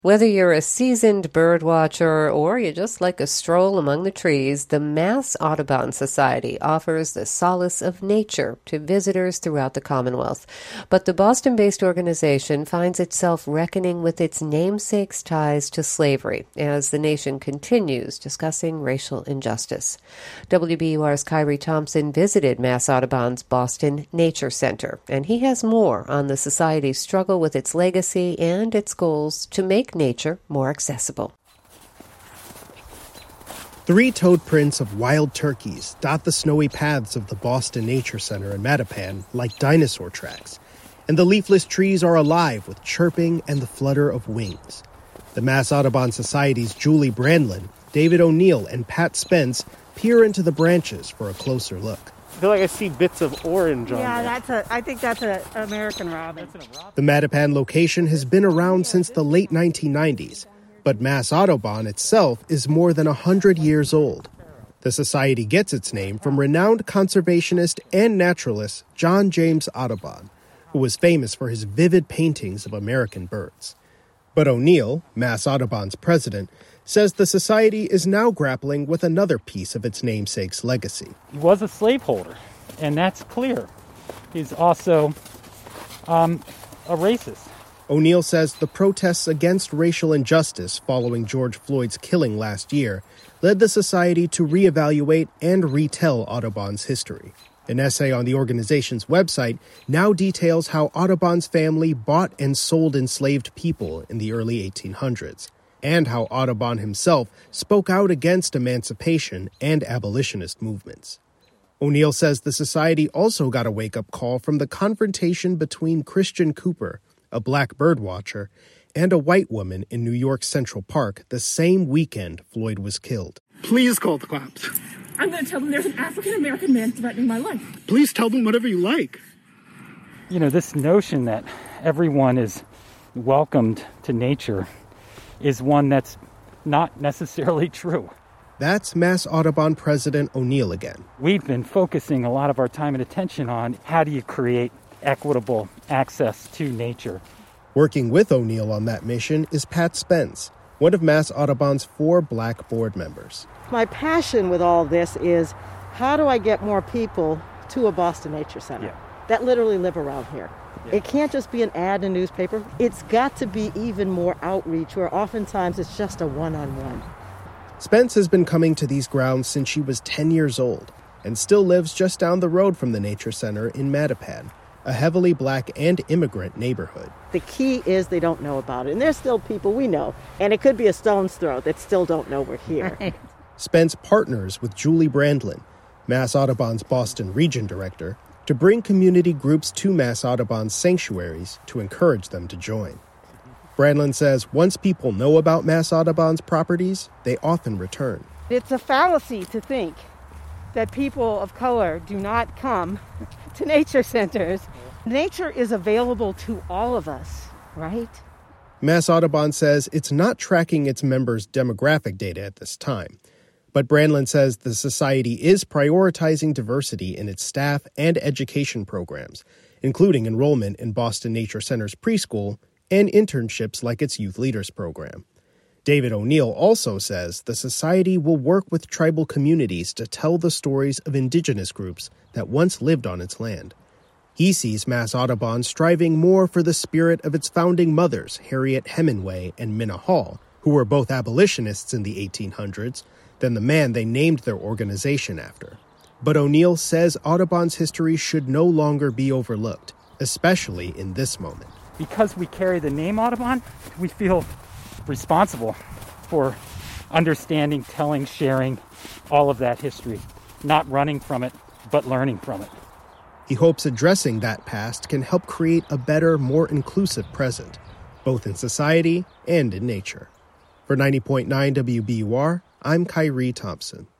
Whether you're a seasoned bird watcher or you just like a stroll among the trees, the Mass Audubon Society offers the solace of nature to visitors throughout the Commonwealth. But the Boston-based organization finds itself reckoning with its namesake's ties to slavery as the nation continues discussing racial injustice. WBUR's Kyrie Thompson visited Mass Audubon's Boston Nature Center, and he has more on the Society's struggle with its legacy and its goals to make nature more accessible. 3 toed prints of wild turkeys dot the snowy paths of the Boston Nature Center in Mattapan like dinosaur tracks, and the leafless trees are alive with chirping and the flutter of wings. The Mass Audubon Society's Julie Brandlin, David O'Neill, and Pat Spence peer into the branches for a closer look. I feel like I see bits of orange on there. I think that's an American robin. The Mattapan location has been around since the late 1990s, but Mass Audubon itself is more than 100 years old. The society gets its name from renowned conservationist and naturalist John James Audubon, who was famous for his vivid paintings of American birds. But O'Neill, Mass Audubon's president, says the society is now grappling with another piece of its namesake's legacy. He was a slaveholder, and that's clear. He's also a racist. O'Neill says the protests against racial injustice following George Floyd's killing last year led the society to reevaluate and retell Audubon's history. An essay on the organization's website now details how Audubon's family bought and sold enslaved people in the early 1800s, and how Audubon himself spoke out against emancipation and abolitionist movements. O'Neill says the society also got a wake-up call from the confrontation between Christian Cooper, a black birdwatcher, and a white woman in New York's Central Park the same weekend Floyd was killed. Please call the cops. I'm going to tell them there's an African-American man threatening my life. Please tell them whatever you like. You know, this notion that everyone is welcomed to nature is one that's not necessarily true. That's Mass Audubon President O'Neill again. We've been focusing a lot of our time and attention on how do you create equitable access to nature. Working with O'Neill on that mission is Pat Spence, one of Mass Audubon's 4 black board members. My passion with all this is how do I get more people to a Boston Nature Center that literally live around here? It can't just be an ad in a newspaper. It's got to be even more outreach where oftentimes it's just a one-on-one. Spence has been coming to these grounds since she was 10 years old and still lives just down the road from the Nature Center in Mattapan, a heavily black and immigrant neighborhood. The key is they don't know about it. And there's still people we know, and it could be a stone's throw that still don't know we're here. Spence partners with Julie Brandlin, Mass Audubon's Boston Region Director, to bring community groups to Mass Audubon's sanctuaries to encourage them to join. Brandlin says once people know about Mass Audubon's properties, they often return. It's a fallacy to think that people of color do not come to nature centers. Nature is available to all of us, right? Mass Audubon says it's not tracking its members' demographic data at this time. But Brandlin says the society is prioritizing diversity in its staff and education programs, including enrollment in Boston Nature Center's preschool and internships like its Youth Leaders program. David O'Neill also says the society will work with tribal communities to tell the stories of indigenous groups that once lived on its land. He sees Mass Audubon striving more for the spirit of its founding mothers, Harriet Hemingway and Minna Hall, who were both abolitionists in the 1800s, than the man they named their organization after. But O'Neill says Audubon's history should no longer be overlooked, especially in this moment. Because we carry the name Audubon, we feel responsible for understanding, telling, sharing all of that history, not running from it, but learning from it. He hopes addressing that past can help create a better, more inclusive present, both in society and in nature. For 90.9 WBUR, I'm Kyrie Thompson.